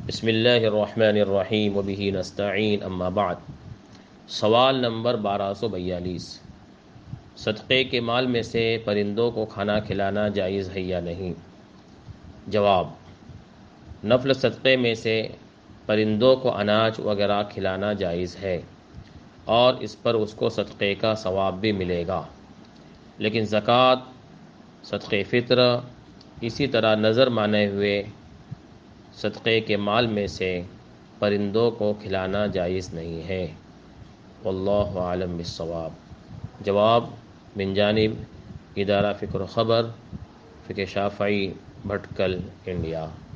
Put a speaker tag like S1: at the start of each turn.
S1: बिस्मिल्लाहिर्रहमानिर्रहीम व बिही नस्तईन अम्मा बाद। सवाल नंबर 1242। सदक़े के माल में से परिंदों को खाना खिलाना जायज़ है या नहीं? जवाब, नफल सदक़े में से परिंदों को अनाज वगैरह खिलाना जायज़ है और इस पर उसको सदक़े का सवाब भी मिलेगा, लेकिन ज़कात, सदक़े फ़ित्र, इसी तरह नज़र माने हुए सदक़े के माल में से परिंदों को खिलाना जायज़ नहीं है। वल्लाहु आलम बिस्सवाब। जवाब मिन जानिब इदारा फ़िक्र ख़बर, फ़िक़्ह शाफ़ई, भटकल, इंडिया।